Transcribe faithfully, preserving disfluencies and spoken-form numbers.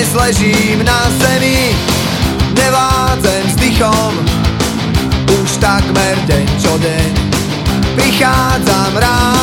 dnes ležím na zemi, nevládzem s dýchom, už takmer deň čo deň. Prichádzam rád